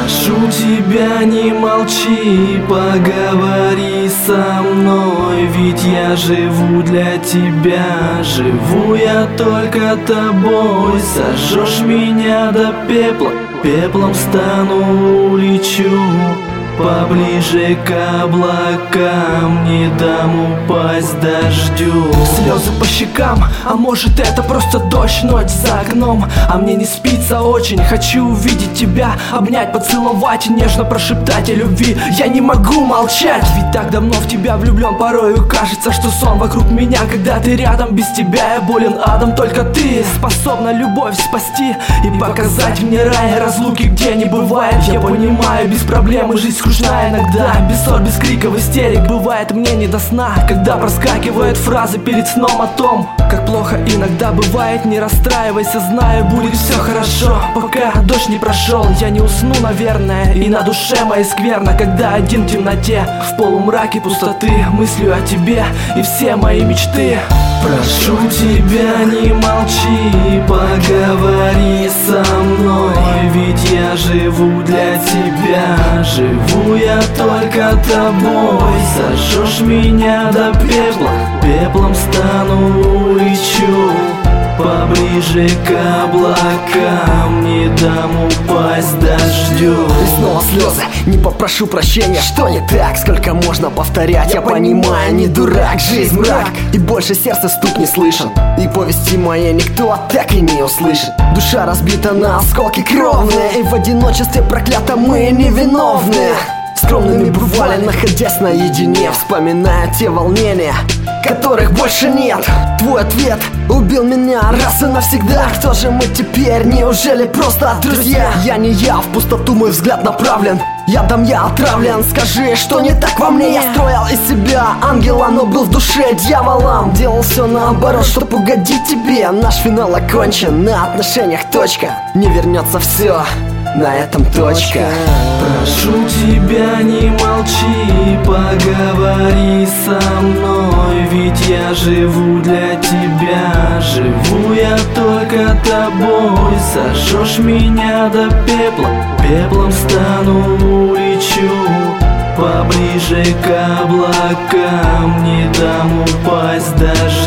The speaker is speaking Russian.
Прошу тебя, не молчи, поговори со мной, ведь я живу для тебя, живу я только тобой. Сожжешь меня до пепла, пеплом стану, улечу поближе к облакам, не дам упасть дождю. Слезы по щекам, а может это просто дождь, ночь за окном, а мне не спится очень. Хочу увидеть тебя, обнять, поцеловать, нежно прошептать о любви. Я не могу молчать, ведь так давно в тебя влюблен. Порою кажется, что сон вокруг меня, когда ты рядом. Без тебя я болен адом, только ты способна любовь спасти и показать мне рай. Разлуки где не бывает, я понимаю, без проблем и жизнь скучная иногда. Без ссор, без криков, истерик, бывает мне не до сна, когда проскакивают фразы перед сном о том, как плохо иногда бывает. Не расстраивайся, знаю, будет все хорошо, пока дождь не прошел. Я не усну, наверное, и на душе моей скверно, когда один в темноте, в полумраке пустоты, мыслю о тебе и все мои мечты. Прошу тебя, не молчи, поговори со мной, ведь я живу для тебя, живу я только тобой. Сожжешь меня до пепла, пеплом стану, улечу поближе к облакам, не дам упасть дождю. И снова слезы, не попрошу прощения. Что не так, сколько можно повторять? Я понимаю, не дурак, жизнь мрак, и больше сердце стук не слышен, и повести моей никто так и не услышит. Душа разбита на осколки кровные, и в одиночестве проклято мы невиновны. Скромными бывали, находясь наедине, вспоминая те волнения, которых больше нет. Твой ответ убил меня раз и навсегда. Кто же мы теперь? Неужели просто друзья? Я не я, в пустоту мой взгляд направлен, ядом я отравлен. Скажи, что не так во мне? Я строил из себя ангела, но был в душе дьяволом. Делал все наоборот, чтоб угодить тебе. Наш финал окончен, на отношениях точка, не вернется все, на этом точка. Прошу тебя, не молчи, поговори со мной, ведь я живу для тебя, живу я только тобой. Сожжешь меня до пепла, пеплом стану, улечу поближе к облакам, не дам упасть дождю.